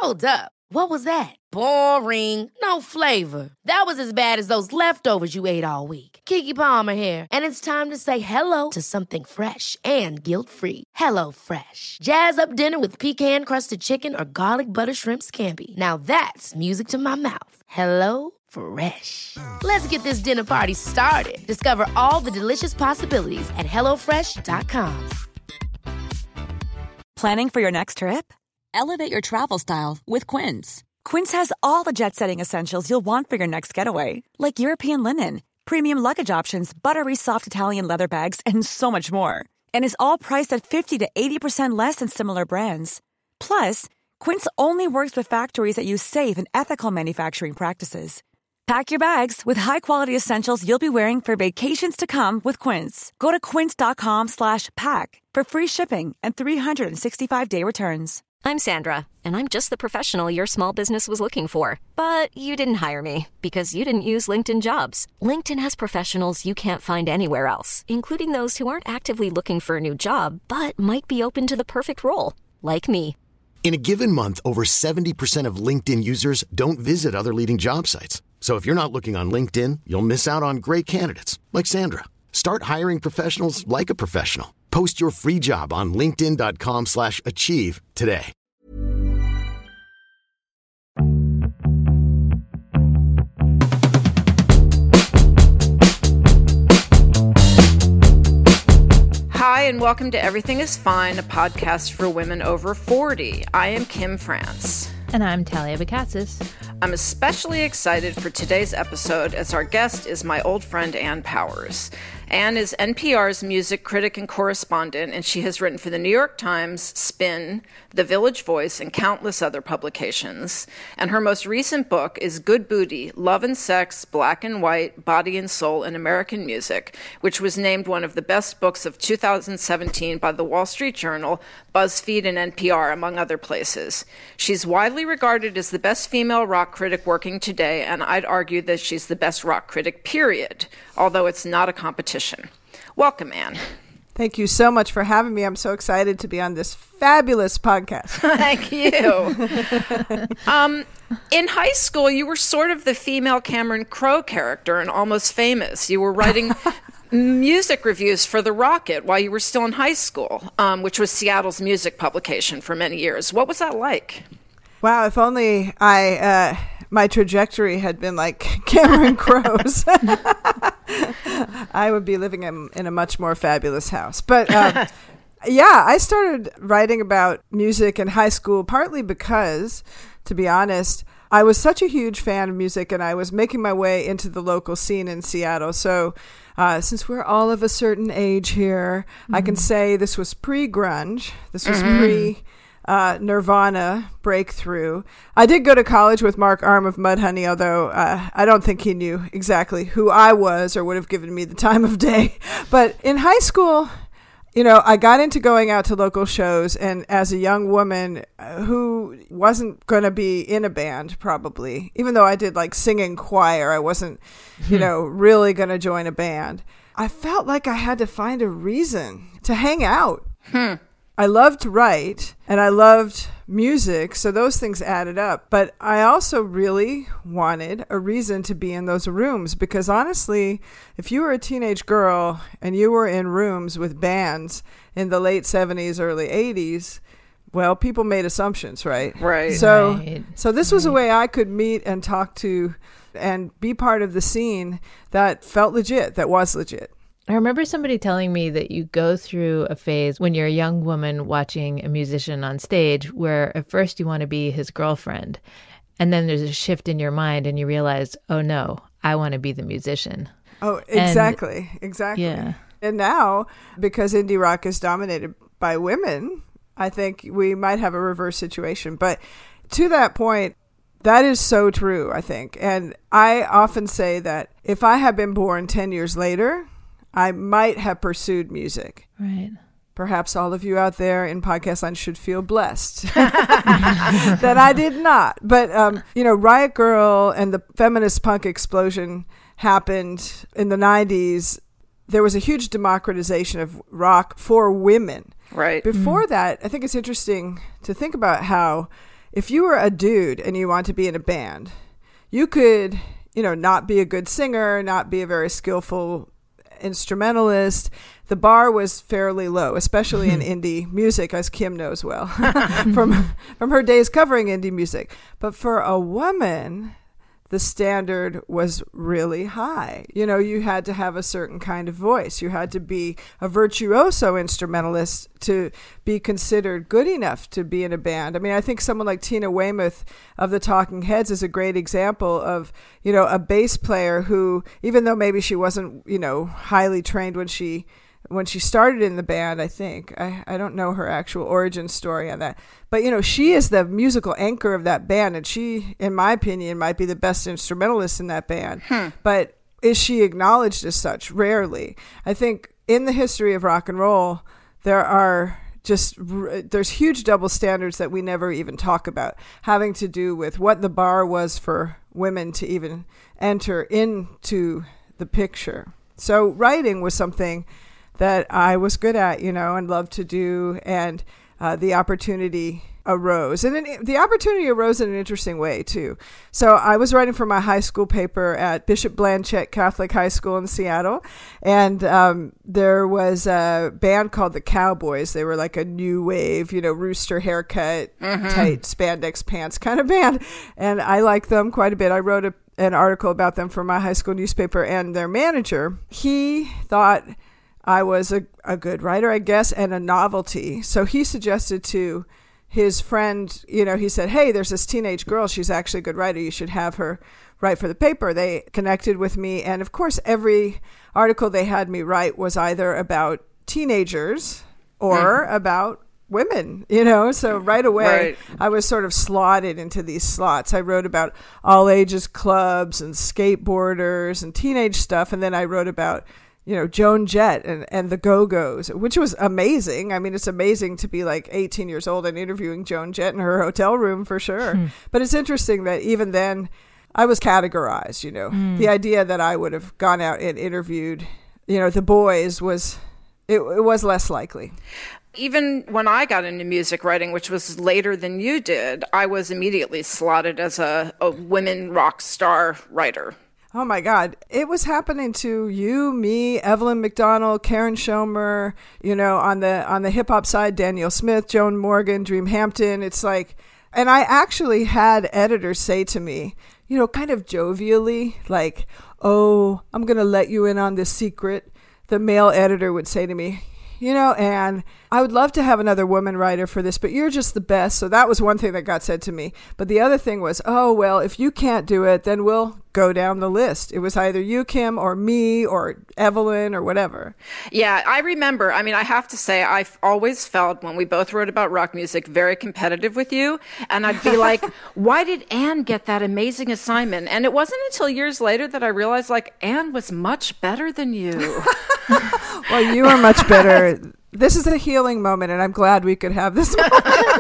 Hold up. What was that? Boring. No flavor. That was as bad as those leftovers you ate all week. Keke Palmer here, and it's time to say hello to something fresh and guilt-free. Hello Fresh. Jazz up dinner with pecan-crusted chicken or garlic butter shrimp scampi. Now that's music to my mouth. Hello Fresh. Let's get this dinner party started. Discover all the delicious possibilities at hellofresh.com. Planning for your next trip? Elevate your travel style with Quince. Quince has all the jet-setting essentials you'll want for your next getaway, like European linen, premium luggage options, buttery soft Italian leather bags, and so much more. And is all priced at 50 to 80% less than similar brands. Plus, Quince only works with factories that use safe and ethical manufacturing practices. Pack your bags with high-quality essentials you'll be wearing for vacations to come with Quince. Go to quince.com/pack for free shipping and 365-day returns. I'm Sandra, and I'm just the professional your small business was looking for. But you didn't hire me because you didn't use LinkedIn Jobs. LinkedIn has professionals you can't find anywhere else, including those who aren't actively looking for a new job, but might be open to the perfect role, like me. In a given month, over 70% of LinkedIn users don't visit other leading job sites. So if you're not looking on LinkedIn, you'll miss out on great candidates like Sandra. Start hiring professionals like a professional. Post your free job on linkedin.com/achieve today. Hi, and welcome to Everything is Fine, a podcast for women over 40. I am Kim France. And I'm Talia Bacatsis. I'm especially excited for today's episode as our guest is my old friend Ann Powers. Ann is NPR's music critic and correspondent, and she has written for The New York Times, Spin, The Village Voice, and countless other publications. And her most recent book is Good Booty, Love and Sex, Black and White, Body and Soul in American Music, which was named one of the best books of 2017 by The Wall Street Journal, BuzzFeed, and NPR, among other places. She's widely regarded as the best female rock critic working today, and I'd argue that she's the best rock critic, period, although it's not a competition. Welcome, Ann. Thank you so much for having me. I'm so excited to be on this fabulous podcast. Thank you. In high school, you were sort of the female Cameron Crowe character in Almost Famous. You were writing music reviews for The Rocket while you were still in high school, which was Seattle's music publication for many years. What was that like? Wow, if only my trajectory had been like Cameron Crowe's. I would be living in a much more fabulous house. But yeah, I started writing about music in high school partly because, to be honest, I was such a huge fan of music and I was making my way into the local scene in Seattle. So since we're all of a certain age here, I can say this was pre-grunge. This was Nirvana breakthrough. I did go to college with Mark Arm of Mudhoney, although I don't think he knew exactly who I was or would have given me the time of day. But in high school, you know, I got into going out to local shows, and as a young woman who wasn't going to be in a band probably, even though I did like singing choir, I wasn't, you know, really going to join a band. I felt like I had to find a reason to hang out. I loved to write and I loved music, so those things added up. But I also really wanted a reason to be in those rooms because honestly, if you were a teenage girl and you were in rooms with bands in the late 70s, early 80s, well, people made assumptions, right? Right. So this was a way I could meet and talk to and be part of the scene that felt legit, that was legit. I remember somebody telling me that you go through a phase when you're a young woman watching a musician on stage where at first you want to be his girlfriend. And then there's a shift in your mind and you realize, oh no, I want to be the musician. Oh, exactly. Exactly. Yeah. And now, because indie rock is dominated by women, I think we might have a reverse situation. But to that point, that is so true, I think. And I often say that if I had been born 10 years later, I might have pursued music. Right. Perhaps all of you out there in podcast land should feel blessed that I did not. But, you know, Riot Grrrl and the feminist punk explosion happened in the 90s. There was a huge democratization of rock for women. Right. Before that, I think it's interesting to think about how if you were a dude and you want to be in a band, you could, not be a good singer, not be a very skillful instrumentalist. The bar was fairly low, especially in indie music, as Kim knows well from her days covering indie music. But for a woman, the standard was really high. You had to have a certain kind of voice. You had to be a virtuoso instrumentalist to be considered good enough to be in a band. I mean, I think someone like Tina Weymouth of the Talking Heads is a great example of, a bass player who, even though maybe she wasn't, highly trained when she started in the band, I think. I don't know her actual origin story on that. But, she is the musical anchor of that band. And she, in my opinion, might be the best instrumentalist in that band. But is she acknowledged as such? Rarely. I think in the history of rock and roll, there's huge double standards that we never even talk about, having to do with what the bar was for women to even enter into the picture. So writing was something that I was good at, and loved to do, and the opportunity arose. And the opportunity arose in an interesting way, too. So I was writing for my high school paper at Bishop Blanchett Catholic High School in Seattle, and there was a band called the Cowboys. They were like a new wave, rooster haircut, tight spandex pants kind of band, and I liked them quite a bit. I wrote an article about them for my high school newspaper, and their manager, he thought I was a good writer, I guess, and a novelty. So he suggested to his friend, he said, hey, there's this teenage girl. She's actually a good writer. You should have her write for the paper. They connected with me. And of course, every article they had me write was either about teenagers or about women, so right away I was sort of slotted into these slots. I wrote about all ages clubs and skateboarders and teenage stuff. And then I wrote about Joan Jett and the Go-Go's, which was amazing. I mean, it's amazing to be like 18 years old and interviewing Joan Jett in her hotel room for sure. But it's interesting that even then I was categorized, The idea that I would have gone out and interviewed, the boys was less likely. Even when I got into music writing, which was later than you did, I was immediately slotted as a women rock star writer. Oh my God. It was happening to you, me, Evelyn McDonald, Karen Schomer, on the hip hop side, Daniel Smith, Joan Morgan, Dream Hampton. It's like, and I actually had editors say to me, kind of jovially, like, oh, I'm going to let you in on this secret. The male editor would say to me, and I would love to have another woman writer for this, but you're just the best. So that was one thing that got said to me. But the other thing was, oh, well, if you can't do it, then we'll go down the list. It was either you, Kim, or me, or Evelyn, or whatever. Yeah, I remember. I mean, I have to say, I've always felt when we both wrote about rock music, very competitive with you. And I'd be like, why did Anne get that amazing assignment? And it wasn't until years later that I realized, Anne was much better than you. Well, you are much better. This is a healing moment, and I'm glad we could have this moment.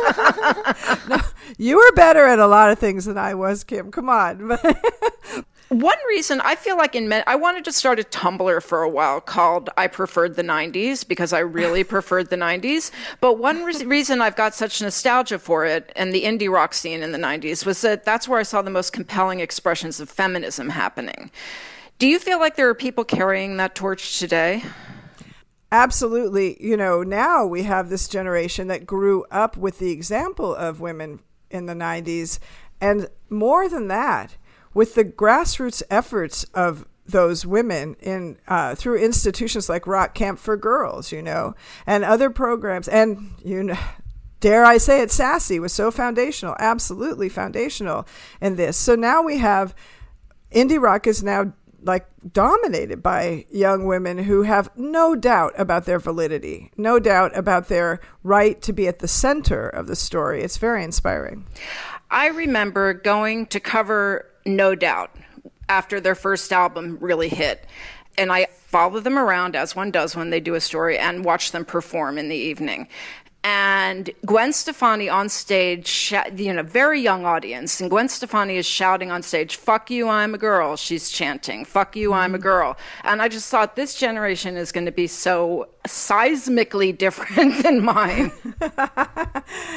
No, you were better at a lot of things than I was, Kim. Come on. One reason I feel like I wanted to start a Tumblr for a while called I Preferred the 90s because I really preferred the 90s. But one reason I've got such nostalgia for it and the indie rock scene in the 90s was that that's where I saw the most compelling expressions of feminism happening. Do you feel like there are people carrying that torch today? Absolutely. Now we have this generation that grew up with the example of women in the 90s. And more than that, with the grassroots efforts of those women in through institutions like Rock Camp for Girls, and other programs. And, dare I say it, Sassy was so foundational, absolutely foundational in this. So now we have indie rock is now dominated by young women who have no doubt about their validity, no doubt about their right to be at the center of the story. It's very inspiring. I remember going to cover No Doubt after their first album really hit. And I follow them around, as one does when they do a story, and watch them perform in the evening. And Gwen Stefani on stage, very young audience. And Gwen Stefani is shouting on stage, "Fuck you, I'm a girl." She's chanting, "Fuck you, I'm a girl." And I just thought this generation is going to be so seismically different than mine.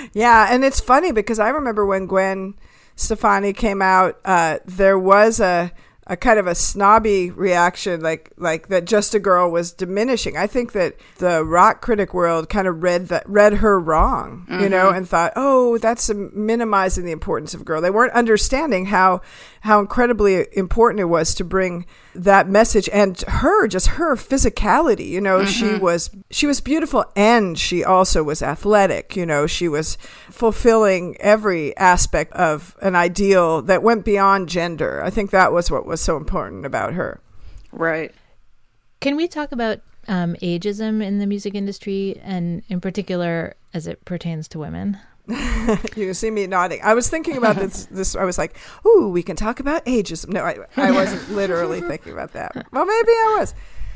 Yeah, and it's funny because I remember when Gwen Stefani came out, there was a kind of a snobby reaction, like that Just a Girl was diminishing. I think that the rock critic world kind of read her wrong, you know, and thought, oh, that's minimizing the importance of Girl. They weren't understanding how incredibly important it was to bring that message, and her physicality, you know, she was beautiful, and she also was athletic, you know, she was fulfilling every aspect of an ideal that went beyond gender. I think that was what was so important about her. Right. Can we talk about ageism in the music industry, and in particular as it pertains to women? You can see me nodding. I was thinking about this. I was like, ooh, we can talk about ageism. No, I wasn't literally thinking about that. Well, maybe I was.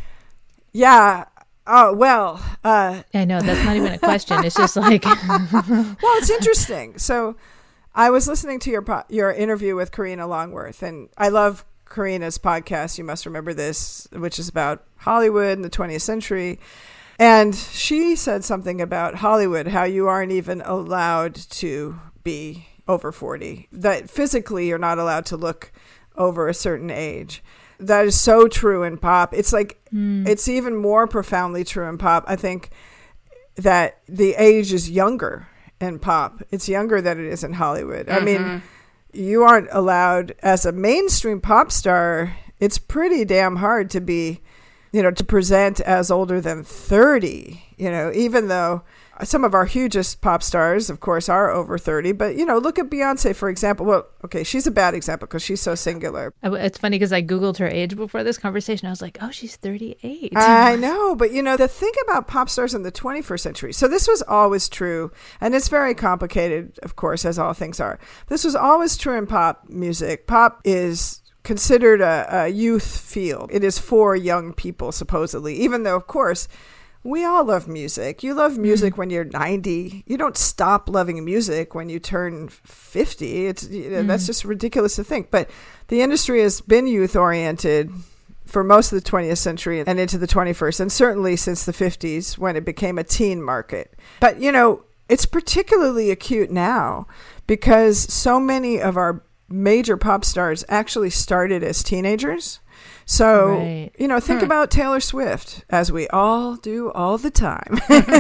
Yeah. Oh, well. I know, that's not even a question. It's just like... Well, it's interesting. So I was listening to your interview with Karina Longworth, and I love Karina's podcast, You Must Remember This, which is about Hollywood in the 20th century. And she said something about Hollywood, how you aren't even allowed to be over 40, that physically you're not allowed to look over a certain age. That is so true in pop. It's like, it's even more profoundly true in pop. I think that the age is younger in pop. It's younger than it is in Hollywood. I mean, you aren't allowed, as a mainstream pop star, it's pretty damn hard to be, you know, to present as older than 30, you know, even though some of our hugest pop stars, of course, are over 30. But, you know, look at Beyonce, for example. Well, okay, she's a bad example because she's so singular. It's funny because I Googled her age before this conversation. I was like, oh, she's 38. I know. But, you know, the thing about pop stars in the 21st century, so this was always true. And it's very complicated, of course, as all things are. This was always true in pop music. Pop is considered a youth field. It is for young people, supposedly, even though, of course, we all love music. You love music when you're 90. You don't stop loving music when you turn 50. It's that's just ridiculous to think. But the industry has been youth-oriented for most of the 20th century and into the 21st, and certainly since the 50s when it became a teen market. But, you know, it's particularly acute now because so many of our major pop stars actually started as teenagers. So, right. You know, think about Taylor Swift, as we all do all the time.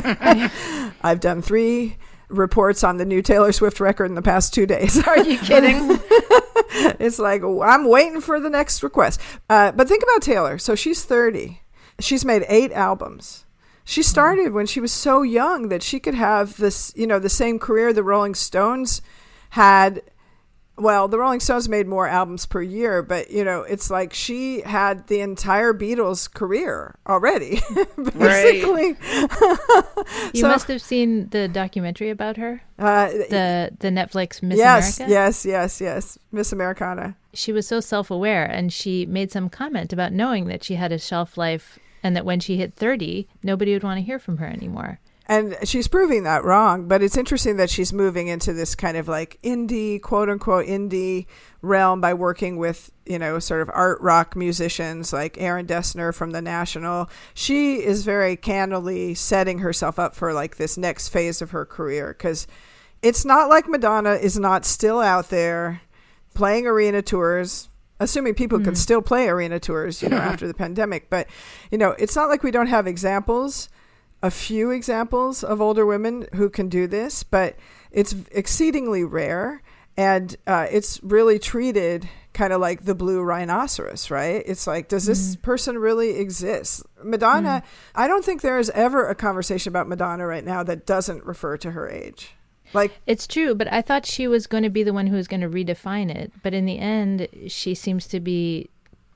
I've done 3 reports on the new Taylor Swift record in the past 2 days. Are you kidding? It's like, I'm waiting for the next request. But think about Taylor. So she's 30. She's made 8 albums. She started when she was so young that she could have this, you know, the same career the Rolling Stones had. Well, the Rolling Stones made more albums per year, but, you know, it's like she had the entire Beatles career already, basically. You must have seen the documentary about her, the Netflix Miss America. Yes, Miss Americana. She was so self-aware, and she made some comment about knowing that she had a shelf life and that when she hit 30, nobody would want to hear from her anymore. And she's proving that wrong, but it's interesting that she's moving into this kind of like indie, quote unquote, indie realm by working with, you know, sort of art rock musicians like Aaron Dessner from The National. She is very candidly setting herself up for like this next phase of her career, because it's not like Madonna is not still out there playing arena tours, assuming people can still play arena tours, you know, after the pandemic. But, you know, it's not like we don't have examples. A few examples of older women who can do this, but it's exceedingly rare, and it's really treated kind of like the blue rhinoceros, right? It's like, does this person really exist? Madonna, I don't think there is ever a conversation about Madonna right now that doesn't refer to her age. Like, it's true, but I thought she was going to be the one who was going to redefine it. But in the end, she seems to be,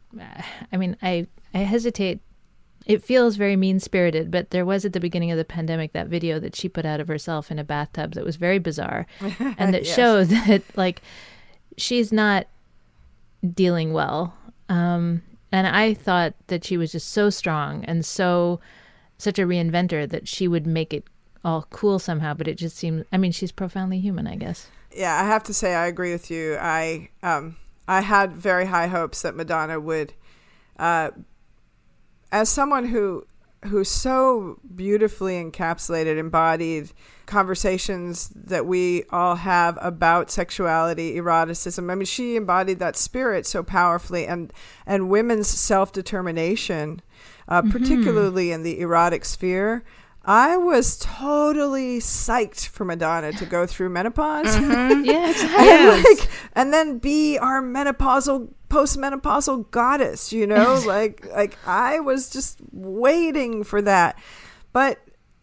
I mean, I hesitate. It feels very mean-spirited, but there was at the beginning of the pandemic that video that she put out of herself in a bathtub that was very bizarre and that showed that, like, she's not dealing well. And I thought that she was just so strong and such a reinventor that she would make it all cool somehow, but it just seems, I mean, she's profoundly human, I guess. Yeah, I have to say I agree with you. I had very high hopes that Madonna would... as someone who who so beautifully encapsulated, embodied conversations that we all have about sexuality, eroticism. I mean, she embodied that spirit so powerfully, and women's self-determination, particularly in the erotic sphere. I was totally psyched for Madonna to go through menopause. Yeah, exactly. And then be our postmenopausal goddess, you know, like I was just waiting for that. But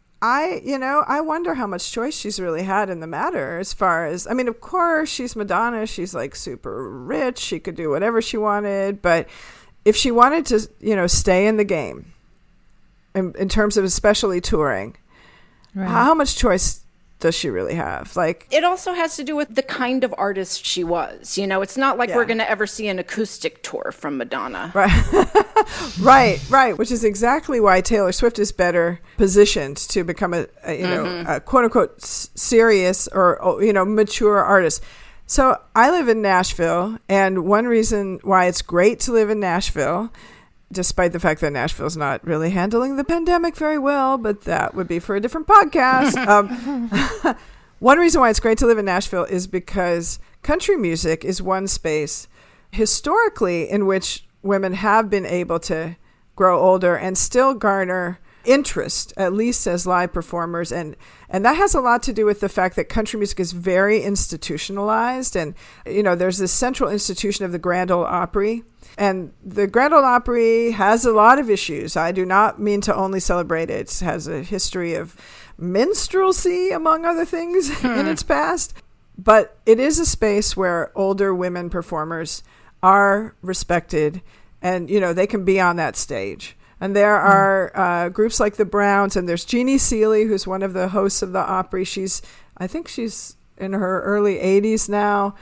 I wonder how much choice she's really had in the matter, as far as, I mean, of course, she's Madonna. She's like super rich. She could do whatever she wanted. But if she wanted to, stay in the game, in terms of especially touring, right, how much choice does she really have? Like, it also has to do with the kind of artist she was. It's not like we're going to ever see an acoustic tour from Madonna. Right. right. Which is exactly why Taylor Swift is better positioned to become a quote unquote serious or mature artist. So I live in Nashville, and one reason why it's great to live in Nashville, despite the fact that Nashville's not really handling the pandemic very well, but that would be for a different podcast. One reason why it's great to live in Nashville is because country music is one space historically in which women have been able to grow older and still garner interest, at least as live performers. And that has a lot to do with the fact that country music is very institutionalized. And, there's this central institution of the Grand Ole Opry. And the Grand Ole Opry has a lot of issues. I do not mean to only celebrate it. It has a history of minstrelsy, among other things, in its past. But it is a space where older women performers are respected, and, they can be on that stage. And there are groups like the Browns, and there's Jeannie Seely, who's one of the hosts of the Opry. I think she's in her early 80s now.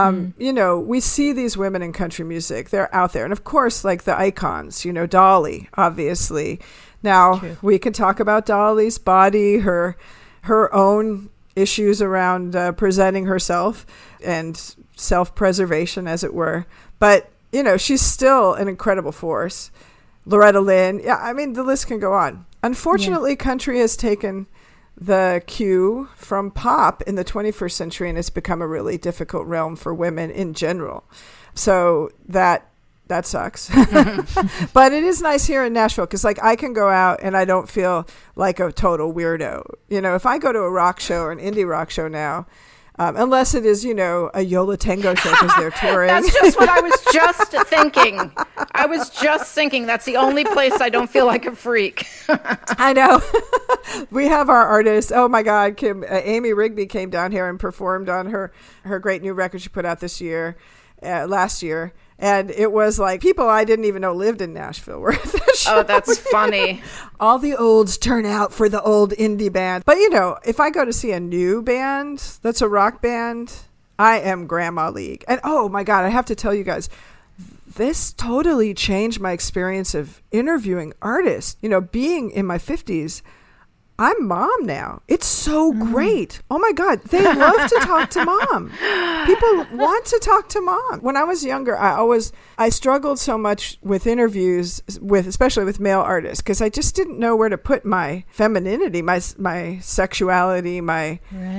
We see these women in country music. They're out there. And of course, like the icons, Dolly, obviously. Now, True. We can talk about Dolly's body, her own issues around presenting herself and self-preservation, as it were. But, she's still an incredible force. Loretta Lynn. Yeah, I mean, the list can go on. Unfortunately, country has taken the cue from pop in the 21st century, and it's become a really difficult realm for women in general. So that sucks. But it is nice here in Nashville because, I can go out and I don't feel like a total weirdo. If I go to a rock show or an indie rock show now, unless it is, a Yola Tango show because they're touring. That's just what I was just thinking. I was just thinking that's the only place I don't feel like a freak. I know. We have our artists. Oh, my God. Amy Rigby came down here and performed on her great new record she put out last year. And it was like people I didn't even know lived in Nashville were at that show. Oh, that's funny. All the olds turn out for the old indie band. But, if I go to see a new band that's a rock band, I am Grandma League. And, oh, my God, I have to tell you guys, this totally changed my experience of interviewing artists. Being in my 50s, I'm mom now. It's so great. Oh, my God. They love to talk to mom. People want to talk to mom. When I was younger, I struggled so much with interviews, especially with male artists, because I just didn't know where to put my femininity, my sexuality, my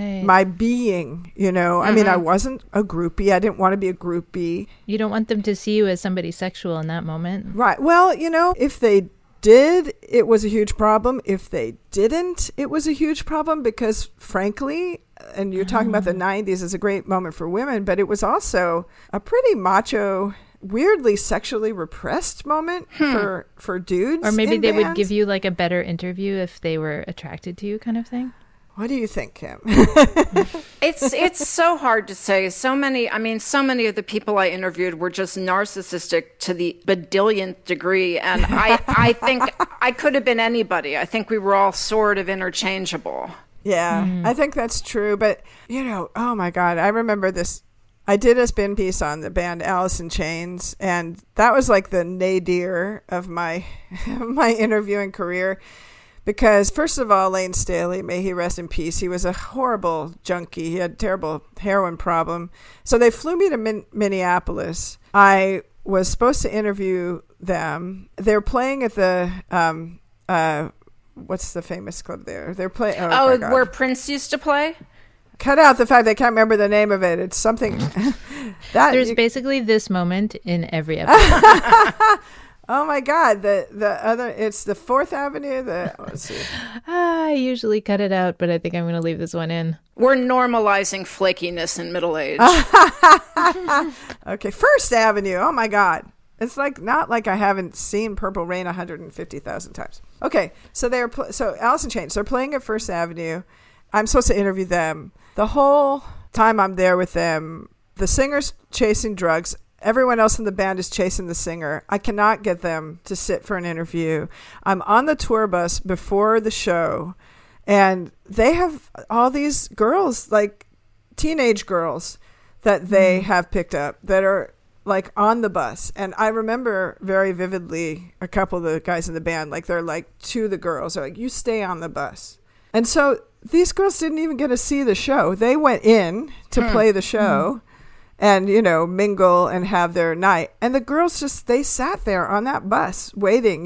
being, I mean, I wasn't a groupie. I didn't want to be a groupie. You don't want them to see you as somebody sexual in that moment. Right. Well, if they did, it was a huge problem. If they didn't, it was a huge problem because, frankly, and you're talking about the 90s as a great moment for women, but it was also a pretty macho, weirdly sexually repressed moment for dudes. Or maybe they would give you like a better interview if they were attracted to you, kind of thing. What do you think, Kim? It's so hard to say. So many of the people I interviewed were just narcissistic to the badillionth degree. And I think I could have been anybody. I think we were all sort of interchangeable. Yeah, I think that's true. But, oh my God, I remember this. I did a spin piece on the band Alice in Chains, and that was like the nadir of my interviewing career. Because, first of all, Lane Staley, may he rest in peace, he was a horrible junkie. He had a terrible heroin problem. So they flew me to Minneapolis. I was supposed to interview them. They were playing at the what's the famous club there? They're playing. Oh, where Prince used to play? Cut out the fact I can't remember the name of it. It's something that there's basically this moment in every episode. Oh my God! The other, it's the 4th Avenue. Let's see. I usually cut it out, but I think I'm going to leave this one in. We're normalizing flakiness in middle age. Okay, 1st Avenue. Oh my God! It's like not like I haven't seen Purple Rain 150,000 times. Okay, so so Alice in Chains. They're playing at 1st Avenue. I'm supposed to interview them. The whole time I'm there with them, the singer's chasing drugs. Everyone else in the band is chasing the singer. I cannot get them to sit for an interview. I'm on the tour bus before the show, and they have all these girls, like teenage girls, that they have picked up that are like on the bus. And I remember very vividly a couple of the guys in the band, like they're like to the girls, they're like, you stay on the bus. And so these girls didn't even get to see the show. They went in to play the show. And, you know, mingle and have their night. And the girls they sat there on that bus waiting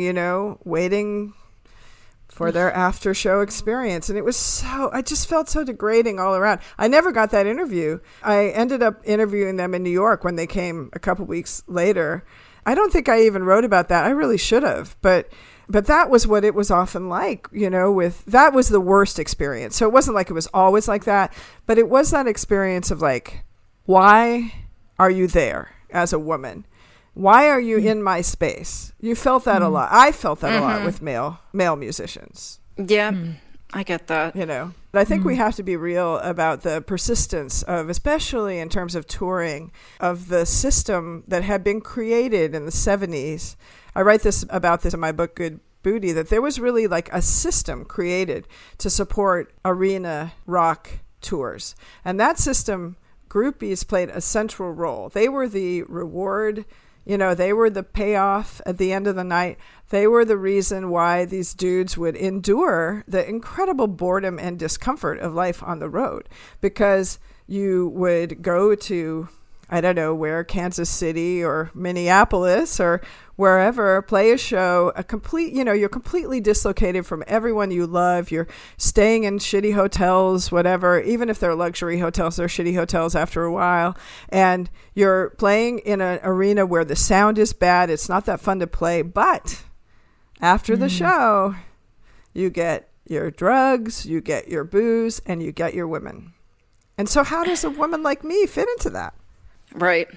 for their after show experience. And it was I just felt so degrading all around. I never got that interview. I ended up interviewing them in New York when they came a couple weeks later. I don't think I even wrote about that. I really should have. But that was what it was often like, you know, that was the worst experience. So it wasn't like it was always like that, but it was that experience of like, why are you there as a woman? Why are you in my space? You felt that a lot. I felt that a lot with male musicians. Yeah, I get that. You know, but I think we have to be real about the persistence of, especially in terms of touring, of the system that had been created in the 70s. I write about this in my book, Good Booty, that there was really like a system created to support arena rock tours. And that system, groupies played a central role. They were the reward, you know, they were the payoff at the end of the night. They were the reason why these dudes would endure the incredible boredom and discomfort of life on the road, because you would go to, I don't know where, Kansas City or Minneapolis or wherever, play a show, you're completely dislocated from everyone you love. You're staying in shitty hotels, whatever, even if they're luxury hotels, they're shitty hotels after a while. And you're playing in an arena where the sound is bad. It's not that fun to play. But after the show, you get your drugs, you get your booze, and you get your women. And so how does a woman like me fit into that? Right.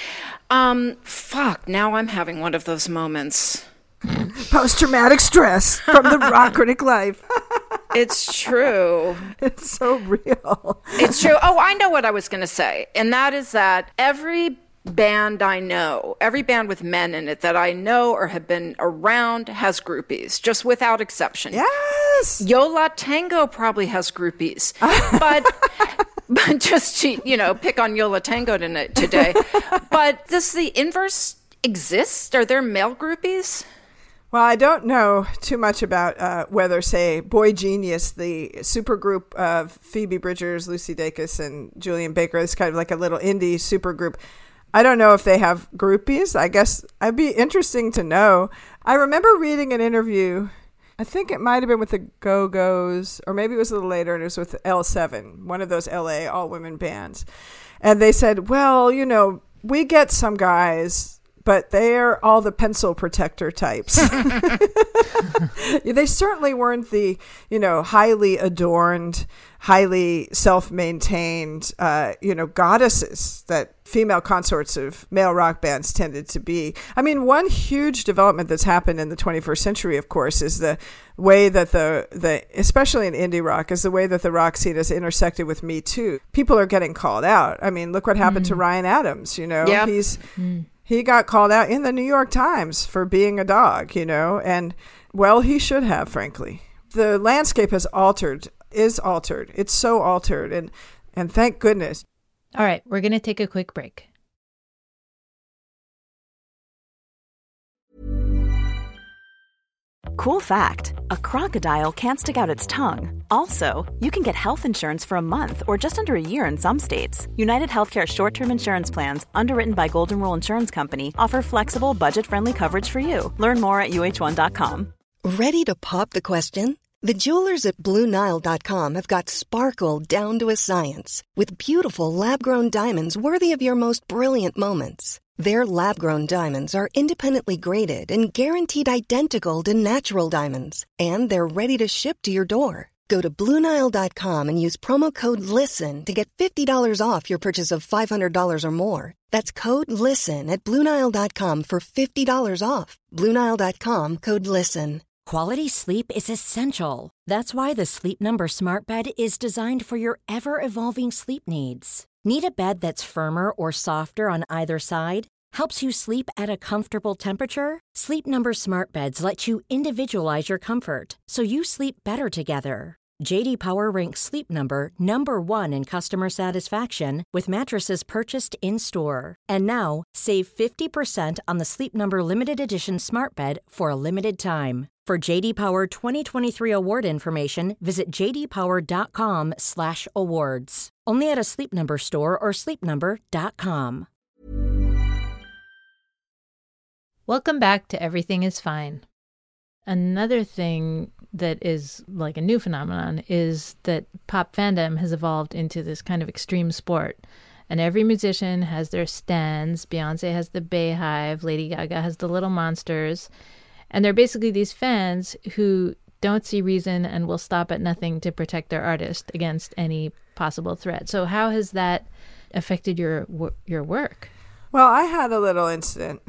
Now I'm having one of those moments. Post-traumatic stress from the rock critic life. It's true. It's so real. It's true. Oh, I know what I was going to say. And that is that every band I know, every band with men in it that I know or have been around has groupies, just without exception. Yes. Yo La Tengo probably has groupies. But just to, pick on Yo La Tengo today. But does the inverse exist? Are there male groupies? Well, I don't know too much about whether, say, Boy Genius, the supergroup of Phoebe Bridgers, Lucy Dacus, and Julian Baker, is kind of like a little indie supergroup. I don't know if they have groupies. I guess it'd be interesting to know. I remember reading an interview, I think it might have been with the Go-Go's, or maybe it was a little later, and it was with L7, one of those LA all-women bands. And they said, well, we get some guys, but they're all the pencil protector types. They certainly weren't the, highly adorned, highly self-maintained, goddesses that female consorts of male rock bands tended to be. I mean, one huge development that's happened in the 21st century, of course, is the way that the especially in indie rock, is the way that the rock scene has intersected with Me Too. People are getting called out. I mean, look what happened to Ryan Adams, Yeah. He got called out in the New York Times for being a dog, and, well, he should have, frankly. The landscape is altered. It's so altered, and thank goodness. All right, we're going to take a quick break. Cool fact, a crocodile can't stick out its tongue. Also, you can get health insurance for a month or just under a year in some states. United Healthcare short-term insurance plans, underwritten by Golden Rule Insurance Company, offer flexible, budget-friendly coverage for you. Learn more at UH1.com. Ready to pop the question? The jewelers at BlueNile.com have got sparkle down to a science with beautiful lab-grown diamonds worthy of your most brilliant moments. Their lab-grown diamonds are independently graded and guaranteed identical to natural diamonds, and they're ready to ship to your door. Go to BlueNile.com and use promo code LISTEN to get $50 off your purchase of $500 or more. That's code LISTEN at BlueNile.com for $50 off. BlueNile.com, code LISTEN. Quality sleep is essential. That's why the Sleep Number Smart Bed is designed for your ever-evolving sleep needs. Need a bed that's firmer or softer on either side? Helps you sleep at a comfortable temperature? Sleep Number Smart Beds let you individualize your comfort, so you sleep better together. J.D. Power ranks Sleep Number #1 in customer satisfaction with mattresses purchased in-store. And now, save 50% on the Sleep Number Limited Edition Smart Bed for a limited time. For J.D. Power 2023 award information, visit jdpower.com/awards. Only at a Sleep Number store or sleepnumber.com. Welcome back to Everything is Fine. Another thing that is like a new phenomenon is that pop fandom has evolved into this kind of extreme sport. And every musician has their stans. Beyonce has the Bayhive. Lady Gaga has the Little Monsters. And they're basically these fans who don't see reason and will stop at nothing to protect their artist against any possible threat. So how has that affected your work? Well, I had a little incident.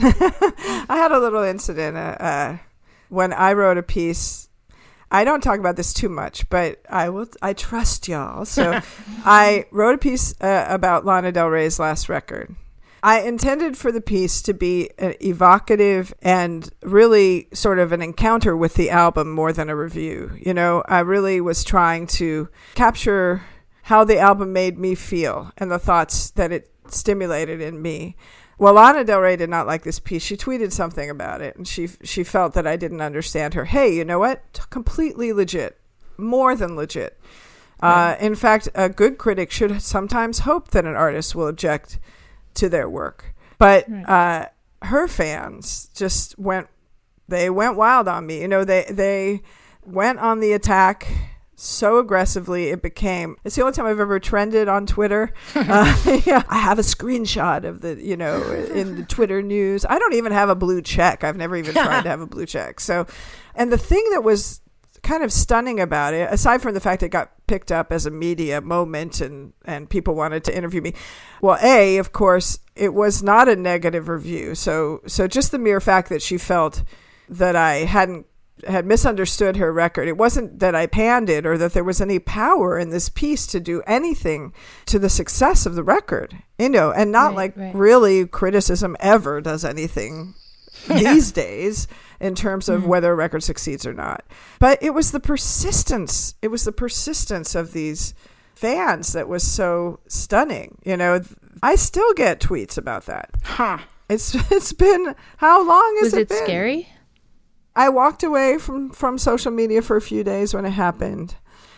When I wrote a piece. I don't talk about this too much, but I trust y'all. So I wrote a piece about Lana Del Rey's last record. I intended for the piece to be evocative and really sort of an encounter with the album more than a review. You know, I really was trying to capture how the album made me feel and the thoughts that it stimulated in me. Well, Lana Del Rey did not like this piece. She tweeted something about it, and she felt that I didn't understand her. Hey, you know what? Completely legit. More than legit. Right. In fact, a good critic should sometimes hope that an artist will object to their work. But her fans just went wild on me. You know, they went on the attack so aggressively. It's the only time I've ever trended on Twitter. Yeah, I have a screenshot of in the Twitter news. I don't even have a blue check. I've never even tried to have a blue check. So, and the thing that was kind of stunning about it, aside from the fact it got picked up as a media moment and people wanted to interview me. Well, of course, it was not a negative review. So just the mere fact that she felt that I had misunderstood her record. It wasn't that I panned it or that there was any power in this piece to do anything to the success of the record, and not really criticism ever does anything these days in terms of whether a record succeeds or not. But it was the persistence. It was the persistence of these fans that was so stunning. You know, I still get tweets about that. Huh. It's been, how long has it been? Was it scary? I walked away from social media for a few days when it happened.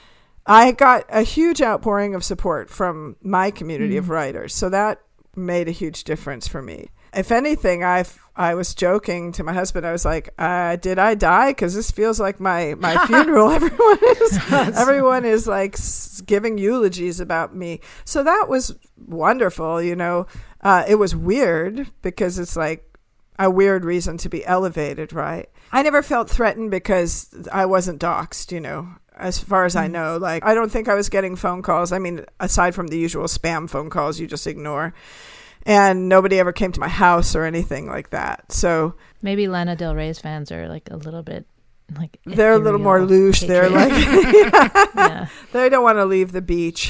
I got a huge outpouring of support from my community of writers. So that made a huge difference for me. If anything, I was joking to my husband. I was like, did I die? Because this feels like my funeral. Everyone is like giving eulogies about me. So that was wonderful. You know, it was weird because it's like a weird reason to be elevated, right? I never felt threatened because I wasn't doxxed, you know, as far as I know. Like, I don't think I was getting phone calls. I mean, aside from the usual spam phone calls you just ignore. And nobody ever came to my house or anything like that. So maybe Lana Del Rey's fans are like a little bit like they're a little more loose. They're like, yeah. They don't want to leave the beach.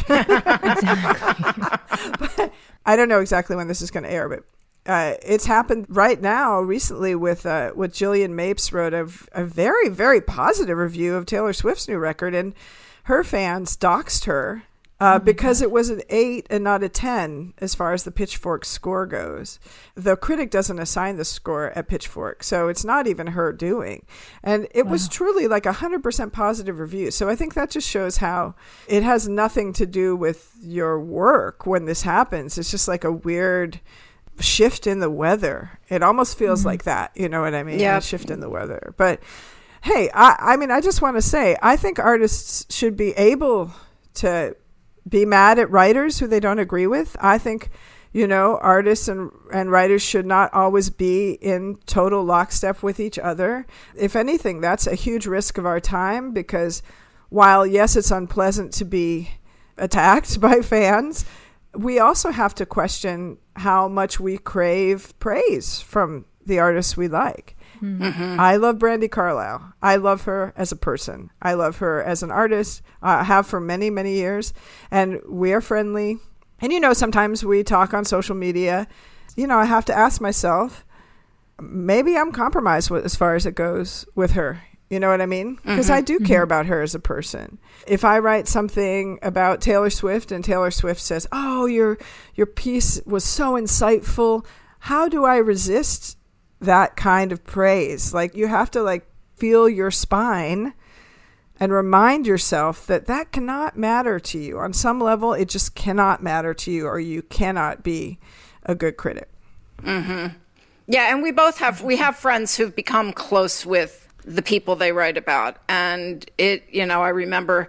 Exactly. But I don't know exactly when this is going to air, but it's happened right now recently with Jillian Mapes wrote a very, very positive review of Taylor Swift's new record, and her fans doxed her because it was an 8 and not a 10 as far as the Pitchfork score goes. The critic doesn't assign the score at Pitchfork, so it's not even her doing. And it was truly like 100% positive review. So I think that just shows how it has nothing to do with your work when this happens. It's just like a weird shift in the weather. It almost feels like that, you know what I mean? Yeah. A shift in the weather. But Hey, I mean, I just want to say, I think artists should be able to be mad at writers who they don't agree with. I think, artists and writers should not always be in total lockstep with each other. If anything, that's a huge risk of our time, because while, yes, it's unpleasant to be attacked by fans, we also have to question how much we crave praise from the artists we like. Mm-hmm. I love Brandi Carlile. I love her as a person. I love her as an artist. I have for many, many years. And we are friendly. And, sometimes we talk on social media. I have to ask myself, maybe I'm compromised as far as it goes with her. You know what I mean? Because I do care about her as a person. If I write something about Taylor Swift and Taylor Swift says, oh, your piece was so insightful, how do I resist that kind of praise? Like, you have to feel your spine and remind yourself that cannot matter to you. On some level, it just cannot matter to you, or you cannot be a good critic. Mm-hmm. Yeah, and we have friends who've become close with the people they write about. And I remember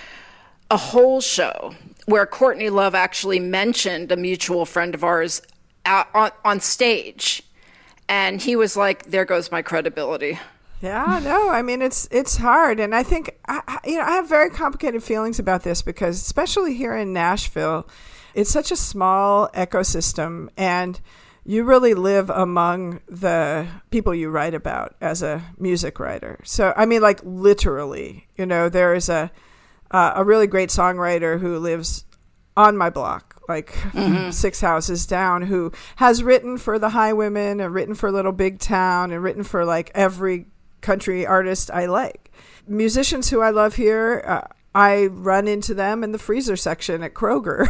a whole show where Courtney Love actually mentioned a mutual friend of ours on stage. And he was like, there goes my credibility. Yeah, no, I mean, it's hard. And I think, I have very complicated feelings about this, because especially here in Nashville, it's such a small ecosystem, and you really live among the people you write about as a music writer. So, I mean, literally, there is a really great songwriter who lives on my block, 6 houses down, who has written for the Highwomen and written for Little Big Town and written for every country artist I like. Musicians who I love here, I run into them in the freezer section at Kroger,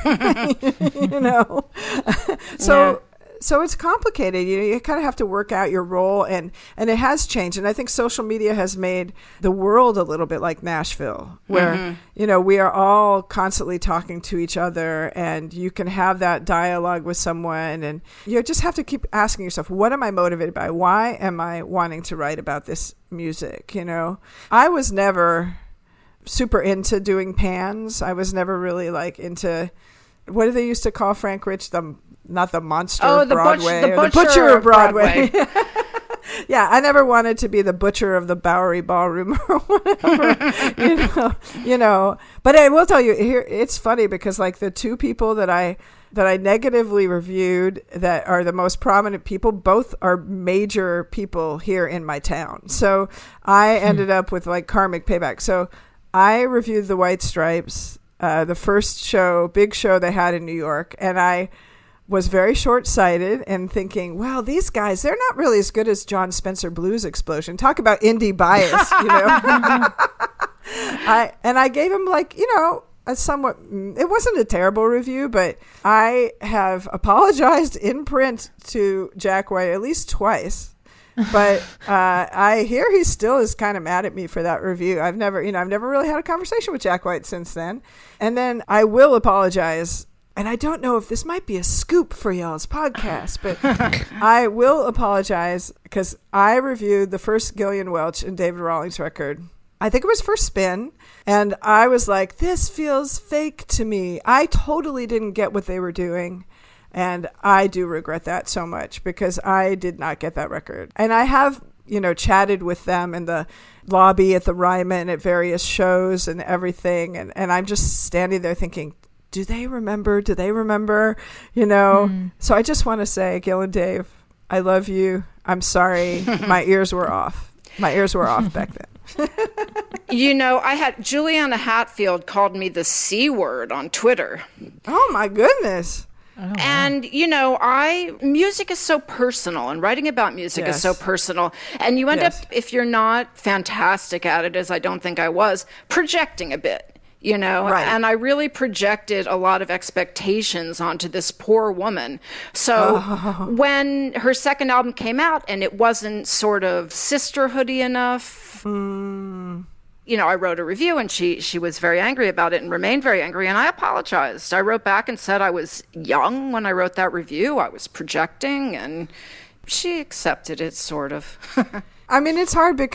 So, yeah. So it's complicated. You kind of have to work out your role, and it has changed. And I think social media has made the world a little bit like Nashville, where, we are all constantly talking to each other, and you can have that dialogue with someone, and you just have to keep asking yourself, what am I motivated by? Why am I wanting to write about this music? I was never super into doing pans. I was never really into, what do they used to call Frank Rich? Not the monster of Broadway. The butcher of Broadway. Yeah, I never wanted to be the butcher of the Bowery Ballroom or whatever. But I will tell you, here it's funny, because the two people that I negatively reviewed that are the most prominent people, both are major people here in my town. So I ended up with karmic payback. So I reviewed the White Stripes, the first big show they had in New York, and I was very short-sighted and thinking, well, these guys, they're not really as good as John Spencer Blues Explosion. Talk about indie bias, I gave him a somewhat, it wasn't a terrible review, but I have apologized in print to Jack White at least twice. But I hear he still is kind of mad at me for that review. I've never really had a conversation with Jack White since then. And then I will apologize. And I don't know if this might be a scoop for y'all's podcast, but I will apologize, because I reviewed the first Gillian Welch and David Rawlings record. I think it was for Spin. And I was like, this feels fake to me. I totally didn't get what they were doing. And I do regret that so much, because I did not get that record. And I have, chatted with them in the lobby at the Ryman at various shows and everything. And I'm just standing there thinking, do they remember? So I just want to say, Gil and Dave, I love you. I'm sorry. My ears were off. Back then. I had Juliana Hatfield called me the C word on Twitter. Oh, my goodness. Oh, wow. And, music is so personal, and writing about music is so personal. And you end up, if you're not fantastic at it, as I don't think I was, projecting a bit. Right. And I really projected a lot of expectations onto this poor woman. So when her second album came out and it wasn't sort of sisterhoody enough, I wrote a review, and she was very angry about it and remained very angry. And I apologized. I wrote back and said I was young when I wrote that review. I was projecting, and she accepted it, sort of. I mean, it's hard, because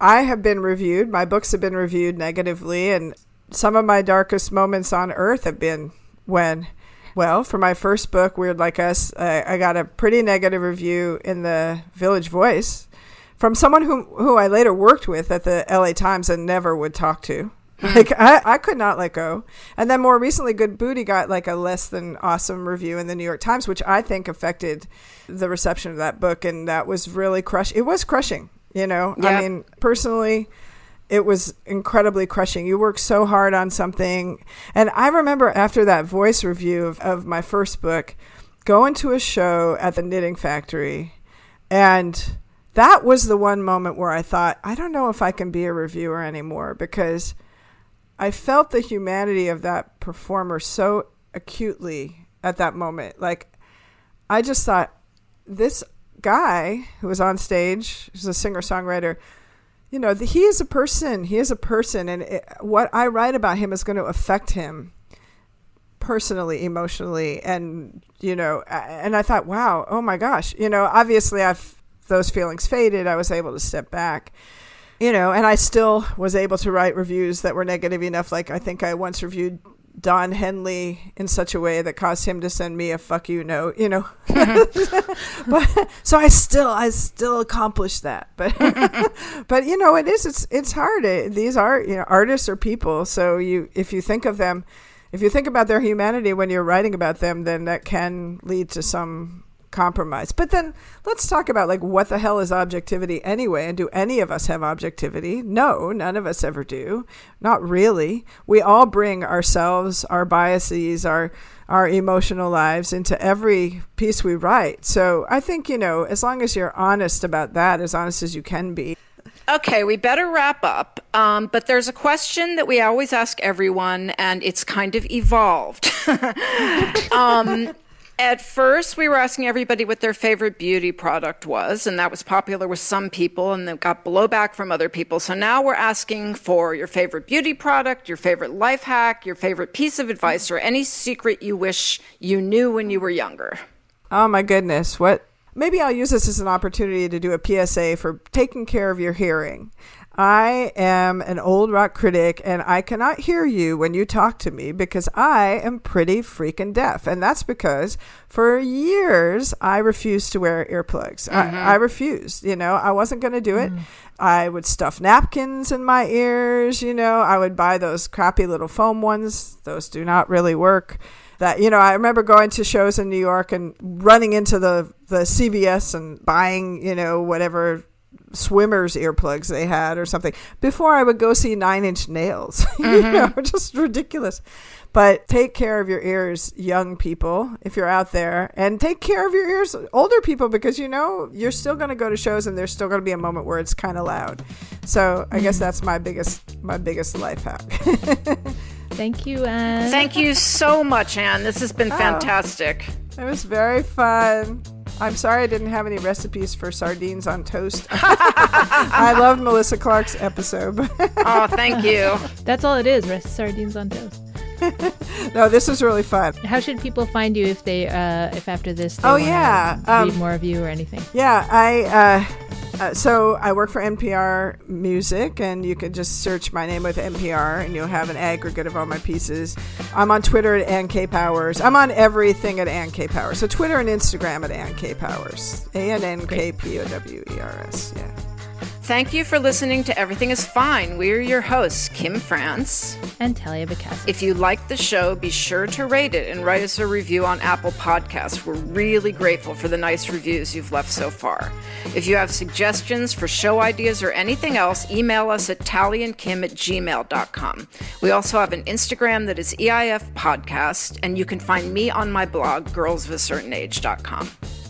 I have been reviewed, my books have been reviewed negatively, and some of my darkest moments on earth have been when, well, for my first book, Weird Like Us, I got a pretty negative review in the Village Voice from someone who I later worked with at the LA Times and never would talk to. Like, I could not let go. And then more recently, Good Booty got like a less than awesome review in the New York Times, which I think affected the reception of that book. And that was really crushing. It was crushing, you know? Yep. I mean, personally, it was incredibly crushing. You work so hard on something. And I remember after that Voice review of my first book, going to a show at the Knitting Factory. And that was the one moment where I thought, I don't know if I can be a reviewer anymore, because I felt the humanity of that performer so acutely at that moment. Like, I just thought, this guy who was on stage, who's a singer-songwriter, you know, he is a person. He is a person. And what I write about him is going to affect him personally, emotionally. And, you know, and I thought, wow, oh my gosh. You know, obviously those feelings faded. I was able to step back. You know, and I still was able to write reviews that were negative enough. Like, I think I once reviewed Don Henley in such a way that caused him to send me a fuck you note, you know. But so I still accomplished that. But but you know, it's hard. These are, you know, artists are people. So if you think of them, if you think about their humanity when you're writing about them, then that can lead to some compromise. But then let's talk about, like, what the hell is objectivity anyway? And do any of us have objectivity? No, none of us ever do. Not really. We all bring ourselves, our biases, our emotional lives into every piece we write. So I think, you know, as long as you're honest about that, as honest as you can be. Okay, we better wrap up. But there's a question that we always ask everyone, and it's kind of evolved. At first, we were asking everybody what their favorite beauty product was, and that was popular with some people, and then got blowback from other people. So now we're asking for your favorite beauty product, your favorite life hack, your favorite piece of advice, or any secret you wish you knew when you were younger. Oh, my goodness. What? Maybe I'll use this as an opportunity to do a PSA for taking care of your hearing. I am an old rock critic, and I cannot hear you when you talk to me because I am pretty freaking deaf. And that's because for years I refused to wear earplugs. Mm-hmm. I refused, you know, I wasn't going to do it. I would stuff napkins in my ears, you know, I would buy those crappy little foam ones. Those do not really work. That, you know, I remember going to shows in New York and running into the CVS and buying, you know, whatever swimmers earplugs they had or something before I would go see Nine Inch Nails. You know, just ridiculous. But take care of your ears, young people, if you're out there, and take care of your ears, older people, because, you know, you're still going to go to shows and there's still going to be a moment where it's kind of loud. So I guess that's my biggest life hack. Thank you, Anne. Thank you so much, Anne. This has been fantastic. It was very fun. I'm sorry I didn't have any recipes for sardines on toast. I loved Melissa Clark's episode. Oh, thank you. That's all it is, sardines on toast. No, this was really fun. How should people find you if they, if after this they read more of you or anything? Yeah, so I work for NPR Music, and you can just search my name with NPR, and you'll have an aggregate of all my pieces. I'm on Twitter at Ann K. Powers. I'm on everything at Ann K. Powers. So Twitter and Instagram at Ann K. Powers. ANNKPOWERS. Yeah. Thank you for listening to Everything is Fine. We're your hosts, Kim France and Talia Bacassi. If you like the show, be sure to rate it and write us a review on Apple Podcasts. We're really grateful for the nice reviews you've left so far. If you have suggestions for show ideas or anything else, email us at tallyandkim@gmail.com. We also have an Instagram that is EIF Podcast, and you can find me on my blog, girlsofacertainage.com.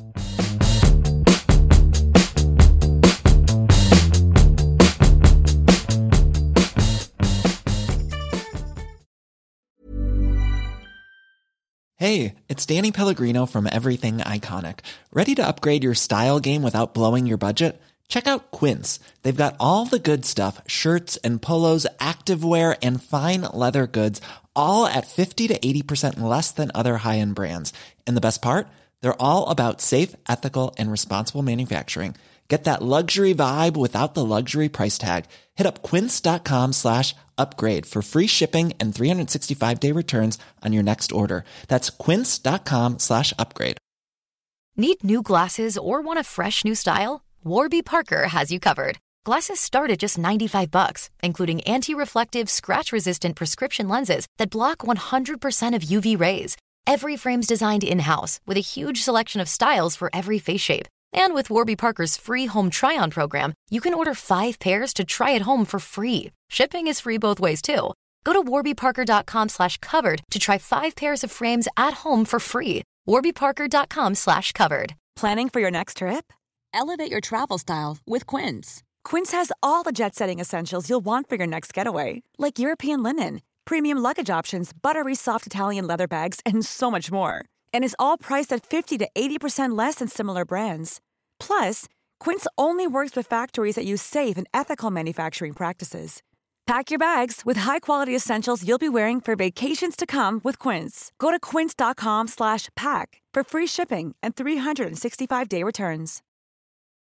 Hey, it's Danny Pellegrino from Everything Iconic. Ready to upgrade your style game without blowing your budget? Check out Quince. They've got all the good stuff, shirts and polos, activewear, and fine leather goods, all at 50 to 80% less than other high-end brands. And the best part? They're all about safe, ethical, and responsible manufacturing. Get that luxury vibe without the luxury price tag. Hit up quince.com/upgrade for free shipping and 365-day returns on your next order. That's quince.com/upgrade. Need new glasses or want a fresh new style? Warby Parker has you covered. Glasses start at just $95, including anti-reflective, scratch-resistant prescription lenses that block 100% of UV rays. Every frame's designed in-house with a huge selection of styles for every face shape. And with Warby Parker's free home try-on program, you can order 5 pairs to try at home for free. Shipping is free both ways, too. Go to warbyparker.com/covered to try 5 pairs of frames at home for free. warbyparker.com/covered. Planning for your next trip? Elevate your travel style with Quince. Quince has all the jet-setting essentials you'll want for your next getaway, like European linen, premium luggage options, buttery soft Italian leather bags, and so much more. And is all priced at 50 to 80% less than similar brands. Plus, Quince only works with factories that use safe and ethical manufacturing practices. Pack your bags with high-quality essentials you'll be wearing for vacations to come with Quince. Go to quince.com/pack for free shipping and 365-day returns.